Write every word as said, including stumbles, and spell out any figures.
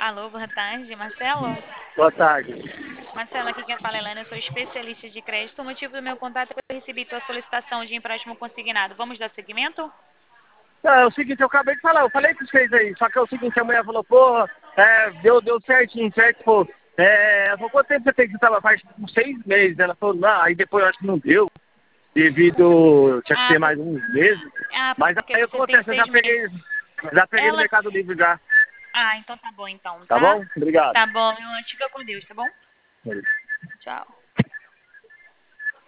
Alô, boa tarde, Marcelo? Boa tarde. Marcelo, aqui quem fala é Helena, eu sou especialista de crédito. O motivo do meu contato é que eu recebi tua solicitação de empréstimo consignado. Vamos dar seguimento? Não, é o seguinte, eu acabei de falar, eu falei com vocês aí, só que é o seguinte, a mulher falou, pô, é, deu, deu certinho, certo, pô. É, ela falou, quanto tempo você tem que trabalhar? Faz uns seis meses. Ela falou, não, aí depois eu acho que não deu, devido, tinha que Ah, ter por- mais uns meses. ah, Mas porque aí você tem acontece, eu já seis peguei, meses. já peguei no Ela. Mercado Livre já. Ah, então tá bom, então, Tá tá? bom? Obrigado. Tá bom, fica com Deus, tá bom? Tchau.